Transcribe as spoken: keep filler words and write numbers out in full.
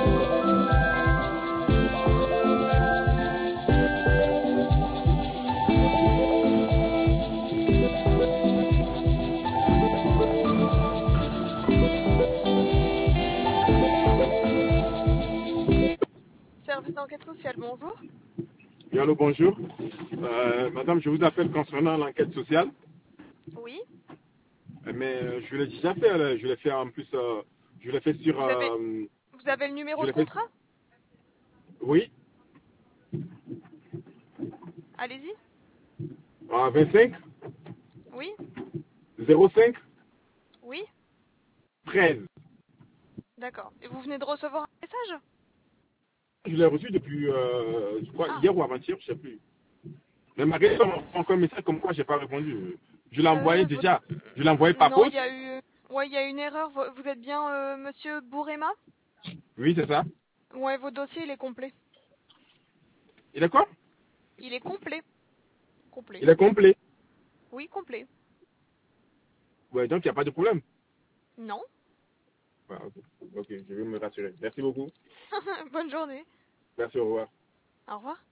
Service d'enquête sociale, bonjour. Oui, allô, bonjour. Euh, madame, je vous appelle concernant l'enquête sociale, Oui. mais euh, je l'ai déjà fait. là. Je l'ai fait en plus, euh, je l'ai fait sur. Vous avez, euh, vous avez le numéro je de l'ai fait. sur- contrat? Oui, Allez-y. en vingt-cinq, Oui. zéro cinq, Oui. treize. D'accord. Et vous venez de recevoir un message? Je l'ai reçu depuis, euh, je crois, Ah. hier ou avant-hier, je ne sais plus. Mais ma m'a encore un message comme quoi je n'ai pas répondu. Je l'ai envoyé Euh, votre- déjà. Je l'ai envoyé par Non, il y poste. a eu, ouais, il y a une erreur. Vo- Vous êtes bien euh, Monsieur Bourema? Oui, c'est ça. Ouais, votre dossier il est complet. Il est quoi? Il est complet. Complet. Il est complet. Oui, complet. Ouais, donc il n'y a pas de problème. Non. Ouais, ok, ok, je vais me rassurer. Merci beaucoup. Bonne journée. Merci, au revoir. Au revoir.